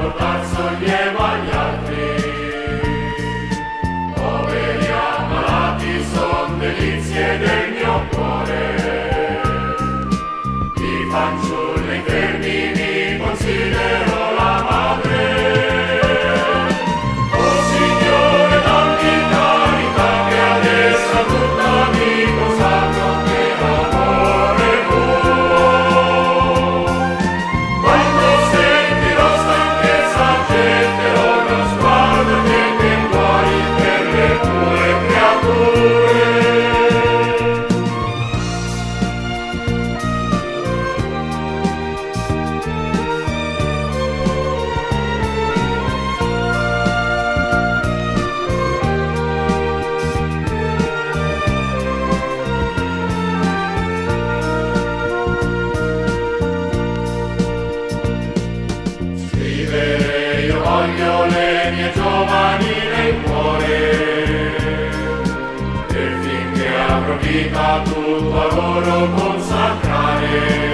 portar sollievo agli altri. Poveri ammalati son delizie del mio cuore, i fanciulli infermi mi considero la madre. Oh Signore, dammi carità che adesso tutta mi consacro per amore tuo. Quando sentirò stanchezza getterò uno sguardo che te muori per le tue creature. Scrivere io voglio le mie giovani nel cuore, e finché avrò vita tutto a loro consacrare.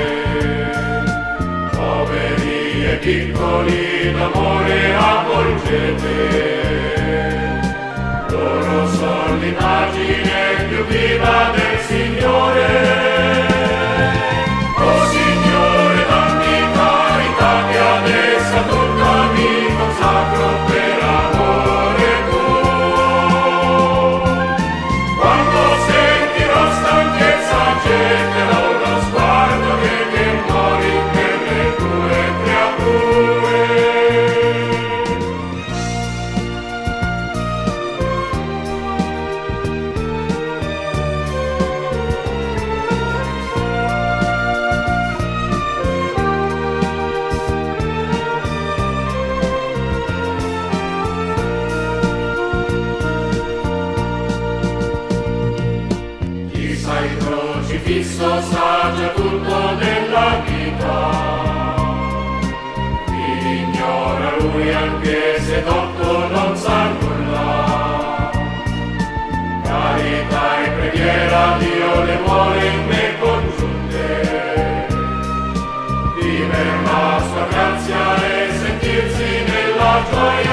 Poveri e piccoli d'amore avvolgete, loro son l'immagine più viva del Signore. Oh Signore, dammi carità che adesso tutta mi consacro per amore tuo. Quando sentirò stanchezza getterò uno sguardo che te muori per le tue creature. Chi sa il crocifisso sa già tutto della vita, chi ignora lui anche se dotto non sa nulla. Carità e preghiera Dio le vuole in me congiunte, viver la sua grazia e sentirsi nella gioia